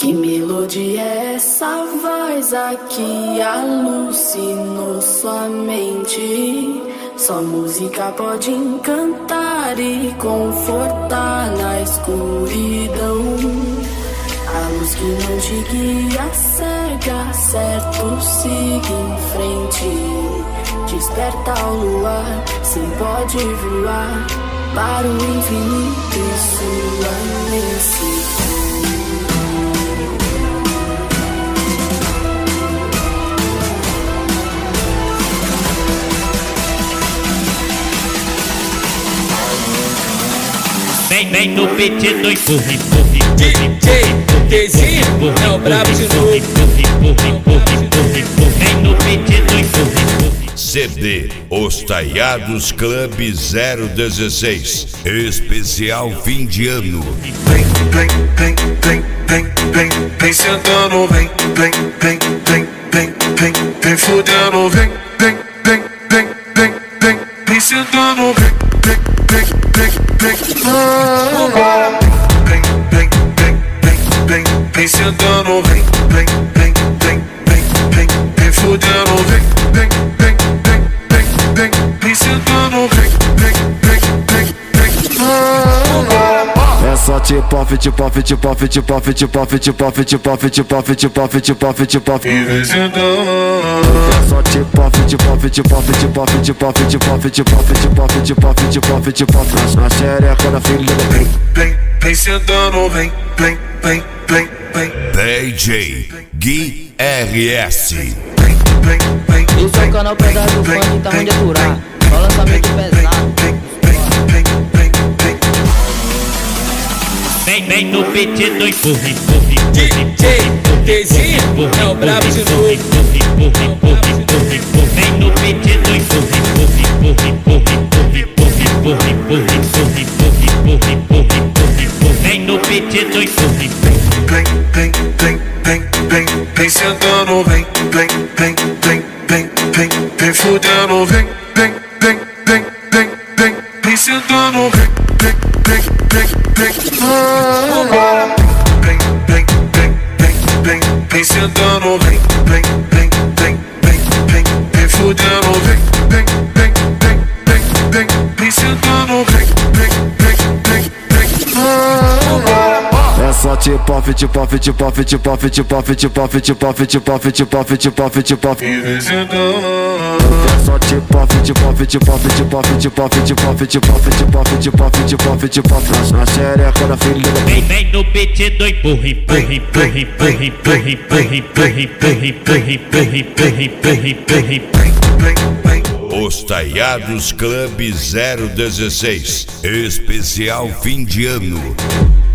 Que melodia é essa voz aqui alucinou sua mente? Só música pode encantar e confortar na escuridão. A luz que não te guia cega, certo, siga em frente. Desperta ao luar, sim pode voar para o infinito e sua imensidão. Vem no PT do empurra, empurra, DJ Dezinho é o brabo de novo. Vem no PT do empurra. CD Os Taiados Club 016 Especial fim de ano. Vem sentando, vem fudendo, vem sentando, vem sentando, vem fudendo, vem sentando, é só tipo-off, tipo-off, tipo-off, tipo-off, tipo-off, tipo-off, tipo-off, tipo-off, tipo-off, tipo-off, tipo-off. vem sentando. É só tipo-off, tipo-off, tipo-off, tipo-off, tipo-off, tipo-off, tipo-off, tipo-off, tipo-off, tipo-off, tipo-off. Na xereca da filha do Vem sentando, vem DJ Gui RS. Esse é o canal pesado do funk, tá ruim de aturar. Só lançamento pesado. Vem no PT do empurra, empurra. DJ Dezinho é o brabo de novo. Vem no PT do empurra, vem no PT do empurra. Vem sentando, vem fudendo, vem sentando, vem sentando, vem fudendo, vem sentando, é só tipo-off, tipo-off, tipo-off, tipo-off, tipo-off, tipo-off, tipo-off, tipo-off, tipo-off, tipo-off, tipo-off. vem sentando. É só tipo-off, tipo-off, tipo-off, tipo-off, tipo-off, tipo-off, tipo-off, tipo-off, tipo-off, tipo-off, tipo-off. Na xereca da filha do Vem no PT do empurra, empurra, empurra, empurra, empurra, empurra, empurra, empurra, empurra, empurra. Os Taiados Club 016 Especial fim de ano.